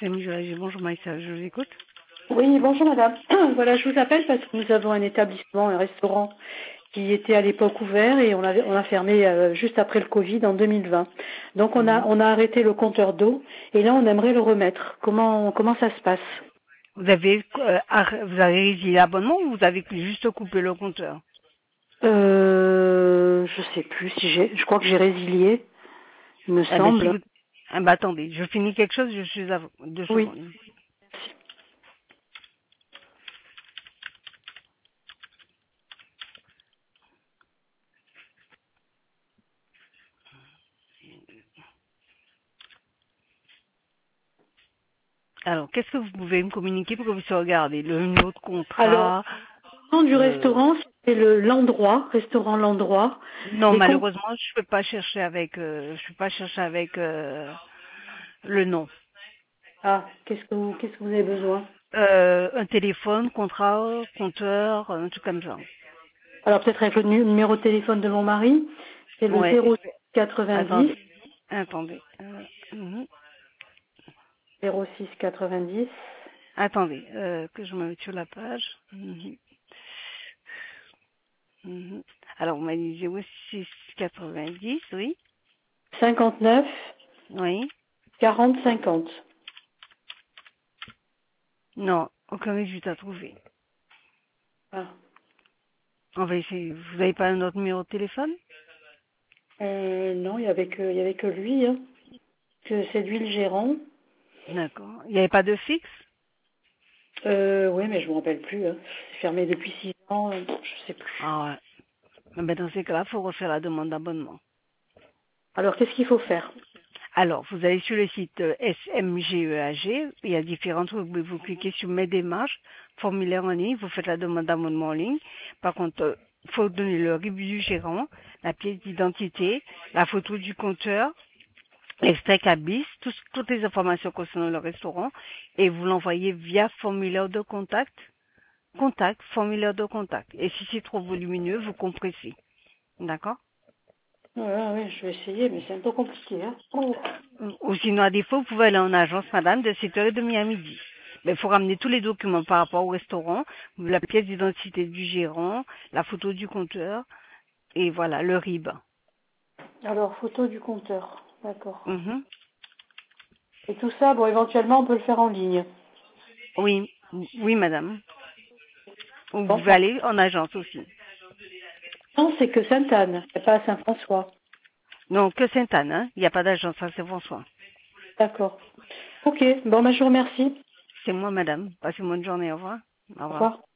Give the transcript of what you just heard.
Bonjour Maïssa, je vous écoute. Oui, bonjour madame. Voilà, je vous appelle parce que nous avons un établissement, un restaurant qui était à l'époque ouvert et on a fermé juste après le Covid en 2020. Donc on a arrêté le compteur d'eau et là on aimerait le remettre. Comment ça se passe? Vous avez résilié l'abonnement ou vous avez juste coupé le compteur? Je sais plus si je crois que j'ai résilié, il me Eh ben, si semble. vous... Ah, bah, attendez, je finis quelque chose, je suis à vous. 2 secondes. Oui. Alors, qu'est-ce que vous pouvez me communiquer pour que vous puissiez regarder? Le numéro de Alors, contrat? le nom du euh, restaurant, c'est l'endroit, restaurant l'endroit. Non, Les comptes. malheureusement, je peux pas chercher avec, le nom. Ah, qu'est-ce que vous avez besoin? Un téléphone, contrat, compteur, un truc comme ça. Alors peut-être avec le numéro de téléphone de mon mari, c'est le Ouais. 0690 Attendez. Mhm. 0690. Attendez, que je me mette sur la page. Mhm. Mhm. Alors, vous m'avez dit 0690, oui. 59 Oui. 40 50. Non, aucun résultat à trouver. Ah. On va essayer. Vous n'avez pas un autre numéro de téléphone? Non, il y avait que lui, hein. Que c'est lui le gérant. D'accord. Il n'y avait pas de fixe? Oui, mais je me rappelle plus, hein. C'est fermé depuis 6 ans, je sais plus. Ah ouais. Ah ben, dans ces cas-là, il faut refaire la demande d'abonnement. Alors qu'est-ce qu'il faut faire? Alors, vous allez sur le site SMGEAG, il y a différentes rubriques, vous cliquez sur Mes démarches, formulaire en ligne, vous faites la demande d'abonnement en ligne. Par contre, il faut donner le RIB du gérant, la pièce d'identité, la photo du compteur, l'extrait cabis, toutes les informations concernant le restaurant, et vous l'envoyez via formulaire de formulaire de contact. Et si c'est trop volumineux, vous compressez. D'accord? Ouais, ouais, je vais essayer, mais c'est un peu compliqué, hein. Oh. Ou sinon, à défaut, vous pouvez aller en agence, madame, de 7h30 à midi. Mais il faut ramener tous les documents par rapport au restaurant, la pièce d'identité du gérant, la photo du compteur, et voilà, le RIB. Alors, photo du compteur, d'accord. Mhm. Et tout ça, bon, éventuellement, on peut le faire en ligne. Oui, oui, madame. Ou vous Bon, pouvez aller en agence aussi. non, c'est que Sainte-Anne, c'est pas à Saint-François. Non, que Sainte-Anne, hein. Il n'y a pas d'agence à Saint-François. D'accord. Ok, bon, bah, je vous remercie. C'est moi, madame. Passez une bonne journée. Au revoir. Au Au revoir. revoir.